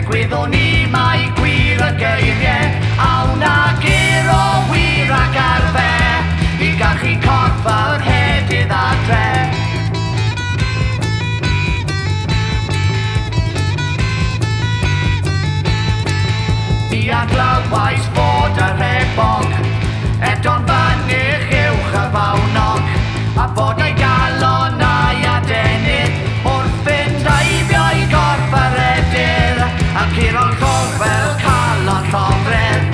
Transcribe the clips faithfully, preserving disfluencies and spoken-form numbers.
Gwyddwn ni mai gwir y geiriau, awn ag ero wir ac arfer, i gachu corff yr hedydd adre. Ni a glywais fod yr hebog, edo'n fynych uwch y fawnog, a bod ei galon a'i adenydd, wrth fynd aifio i gorff yr edyr, ac i'r o'r corff fel calon llofredd.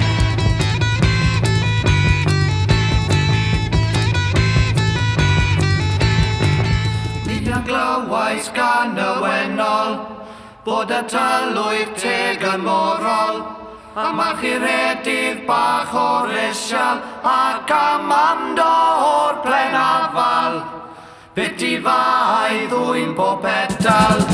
Ni a glywais gan y wenol, bod y tylwyth teg yn morol, a mach i'r edydd bach o'r esial, ac am amdo o'r plen afal. Byti fa i ddwy'n bob petal.